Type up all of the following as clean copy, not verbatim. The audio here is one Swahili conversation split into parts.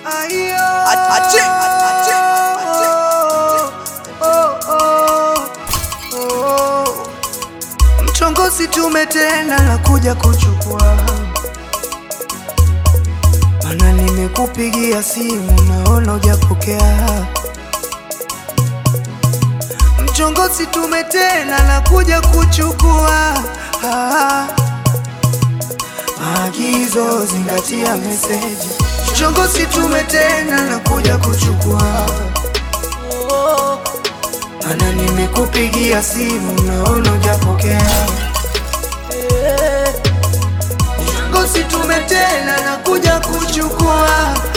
Ache. Mchongozi tumetena na kuja kuchukua, mana nimekupigia simu naona hujapokea. Mchongozi tumetena na kuja kuchukua, maagizo zingatia meseji. Mchongozi tumetena na kuja kuchukua, mana nimekupigia simu naona hujapokea. Mchongozi tumetena na kuja kuchukua,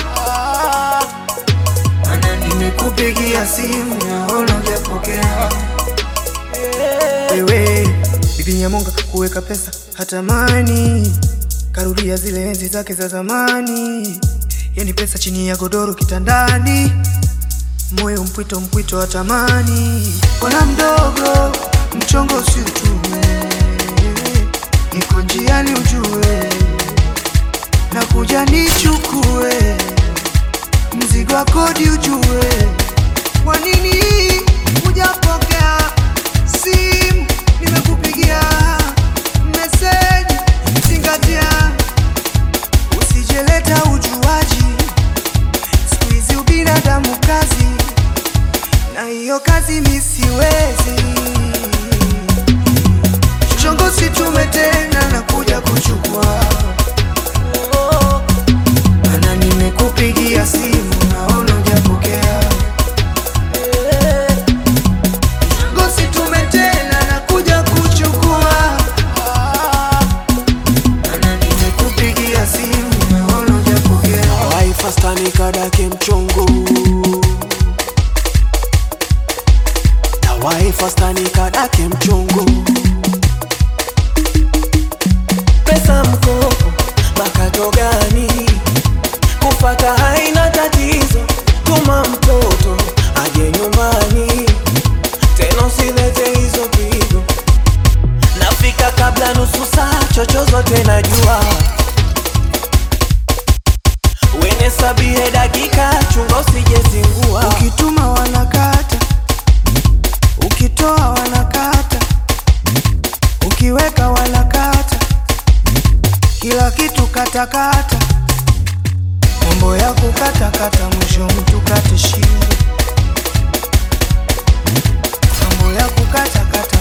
mana nimekupigia simu naona hujapokea. Wewe bibi Nyamonga kuweka pesa hatamani, karudia zile enzi zake za zamani. Yani pesa chini ya godoro kitandani, moyo mpwito hatamani. Bwana mdogo mchongo si utume, niko njiani ujue, na kuja nichukue mzigo wa kodi ujue. Kwa nini hujapokea simu? Nimekupigia message, zingatia, usijeleta ujuaji. Siku hizi ubinadamu kazi, na hiyo kazi mi siwezi. Mchongozi tumetena na kuja kuchukua, mana nimekupigia simu naona hujapokea. Mchongozi tumetena na kuja kuchukua, mana nimekupigia simu naona hujapokea. Wai fasta nikadake mchongo, wai fasta nikadake mchongo. Pesa mkopo makato gani? Kufata haina tatizo, tuma mtoto aje nyumbani, tena usilete hizo pigo. Nafika kabla nusu saa, chochote najua. Wene sabie dakika, chunga usijezingua. Ukituma wanakata, ukitoa wanakata, ukiweka wanakata, kila kitu katakata. Mambo ya kukatakata, mwisho mtu kate shingo. Mambo ya kukatakata,